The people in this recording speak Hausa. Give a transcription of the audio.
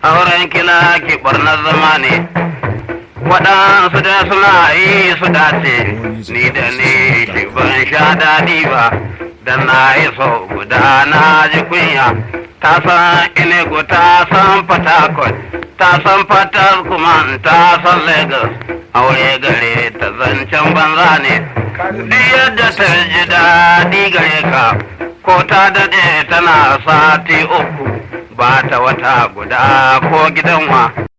auren kila ki barnar zama ne waɗansu da suna yi su dace ni da ni shi ban sha daɗi ba dan na yi sau guda na ji kunya ta san Enugu ta san Fatakot ta san Fatas kuma ta san Lagos aure gare ta zancen banza ne duk yadda ta ji daɗi gare ka ko ta daɗe tana sati uku ba ta wata guda ko gidan wa